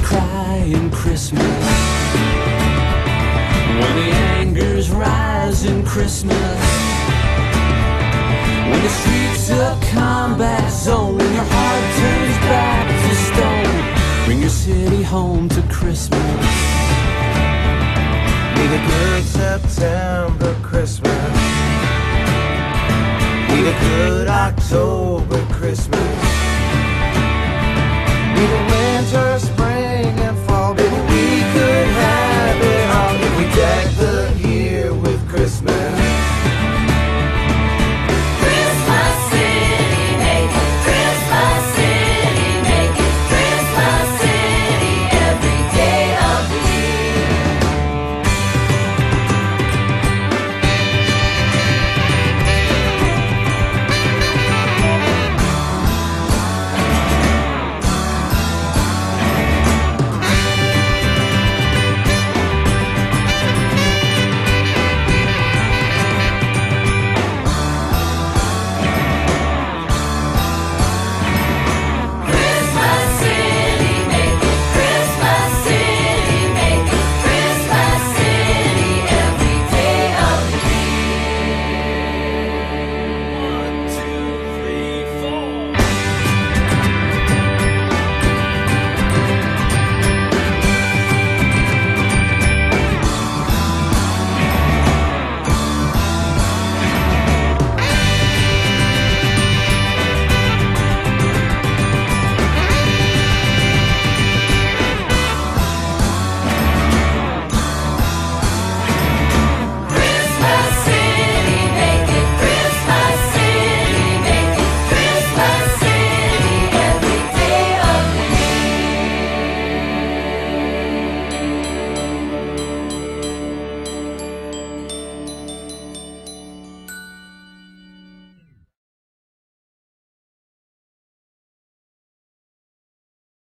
crying Christmas, when the anger's rising Christmas, when the streets a combat zone, when your heart turns back to stone, bring your city home to Christmas. Need a good September Christmas, need a good October Christmas,